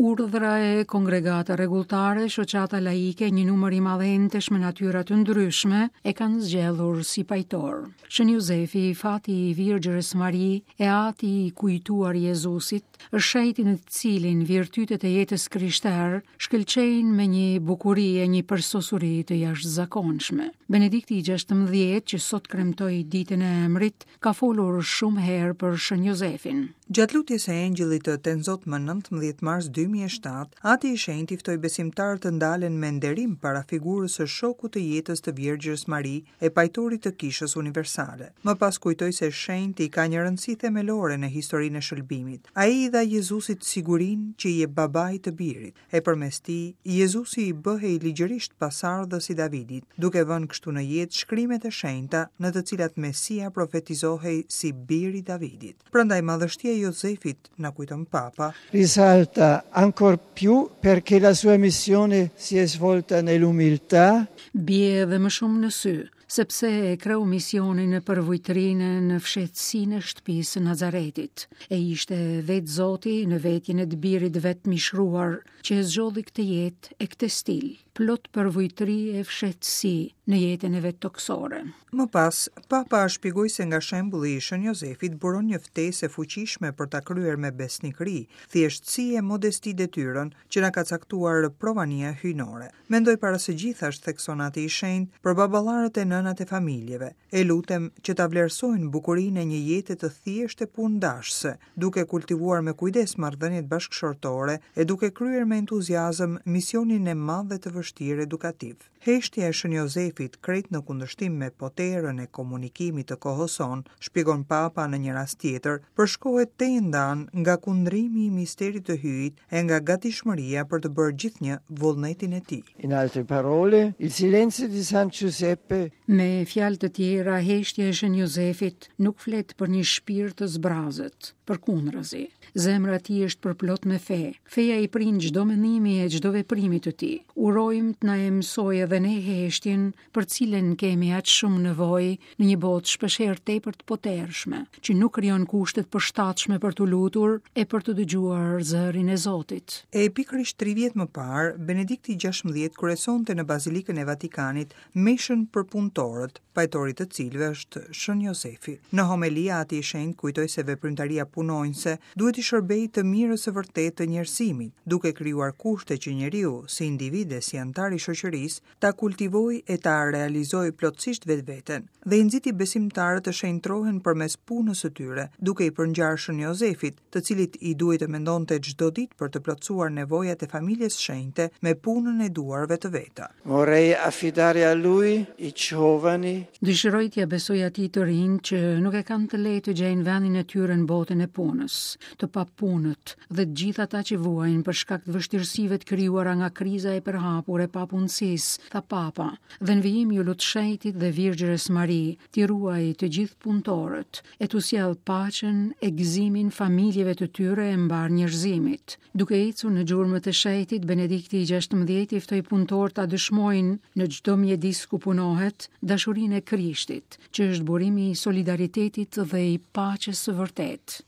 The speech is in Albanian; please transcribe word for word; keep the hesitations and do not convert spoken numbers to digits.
urdhra e Kongregata Rregulltare, shoqata laike, një numër i madhentesh me natyra të ndryshme, e kanë zgjedhur si pajtor. Shën Jozefi, fati i Virgjërës Mari e ati i kujtuar Jezusit, është shejti në të cilin virtytet e jetës krishtere shkëlqejnë me një bukuri e një përsosuri të jashtëzakonshme. Benedikti i gjashtëmbëdhjetë, që sot kremtoi ditën e emrit, ka folur shumë herë për Shën Jozefin. Gjatë lutjes së engjëllit të Tenzot më nëntëmbëdhjetë mars dy mijë e shtatë, ati i shenjtë i ftoi besimtarët të ndalen me nderim para figurës së shokut të jetës të Virgjërës Mari e pajtorit të Kishës Universale. Më pas kujtoi se shenjti ka një rëndësi themelore në historinë e shëlbimit. Ai i dha Jezusit sigurinë që i jep babai të birit, e përmes tij Jezusi i bëhej ligjërisht pasardhës i Davidit, duke vënë kështu në jetë shkrimet e shenjta në të cilat Mesia profetizohej si biri i Davidit. Prandaj madhështia e Jozefit, na kujton Papa, risalta ancor più perché la sua missione si è svolta nell'umiltà. Bie edhe më shumë në sy, sepse e kreu misionin në përvujtrinë në fshehtësinë e shtëpisë së Nazaretit. E ishte vetë Zoti në vetjen e të birit vetë mishruar që e zgjodhi këtë jetë e këtë stil, plot përvujtri e fshehtësi në jetën e vet toksore. Më pas, Papa shpjegoi se nga shembulli i Shën Jozefit buron një ftesë e fuqishme për ta kryer me besnikëri, thjeshtësi e modesti detyrën që na ka caktuar provania hyjnore. Mendoj para së gjithashtë, thekson ati i shenjtë, për baballarët e nënat e familjeve. E lutem që ta vlerësojnë bukurinë e një jete të thjeshtë e punëdashëse, duke kultivuar me kujdes marrëdhëniet bashkëshortore e duke kryer me entuziazëm misionin e madh dhe të vështirë edukativ. Heshtja e Shën Jozefit, krejt në kundërshtim me poterën e komunikimit të kohës son, shpjegon Papa në një rast tjetër, përshkohet te ndan nga kundrimi i misterit të hyjit e nga gatishmëria për të bërë gjithnjë vullnetin e tij. In altre parole, il silenzio di San Giuseppe. Me fjalë të tjera, heshtja e Shën Jozefit nuk flet për një shpirt të zbrazët, përkundërzi. Zemra e tij është përplot me fe. Feja i prin çdo mendimi e çdo veprimi të tij. Urojmë të na e mësojë edhe ne heshtjen për cilën kemi aq shumë nevojë në një botë shpeshherë tepër të potershme, që nuk krijon kushte të përshtatshme për të lutur e për të dëgjuar zërin e Zotit. E pikërisht tridhjetë vjet më parë, Benedikti i gjashtëmbëdhjetë kurësonte në Bazilikën e Vatikanit mishën për punëtorët, pajtori të cilëve është Shën Jozefi. Në homili ati i shenjtë kujtoi se veprimtaria punonjëse duhet i shërbejë të mirës së vërtetë të njerëzimit, duke krijuar kushte që njeriu, si individ e si antar i shoqërisë, ta kultivojë e ta realizojë plotësisht vetveten, dhe i nxiti besimtarët të shenjtrohen përmes punës së tyre, duke i përngjarë Shën Jozefit, të cilit i duhej të mendonte çdo ditë për të plotësuar nevojat e familjes shenjte me punën e duarve të veta. Vorrei affidare a lui i giovani. Dëshiroj t'ja besoj atij të rinj që nuk e kanë të lehtë të gjejnë vendin e tyre në botën e punës, të papunët dhe të gjithë ata që vuajnë për shkak të vështirësive të krijuara nga kriza e përhapur e papunësisë, tha Papa. Dhe në vijim ju lut shejtit dhe Virgjërës Mari, t'i ruaj të gjithë punëtorët, e t'u sjell paqen e gëzimin familjeve të tyre e mbar njerëzimit. Duke ecur në gjurmët e shejtit, Benedikti i gjashtëmbëdhjetë i ftoi punëtorët ta dëshmojnë në çdo mjedis ku punohet dashurinë e Krishtit, që është burimi i solidaritetit dhe i paqes së vërtetë.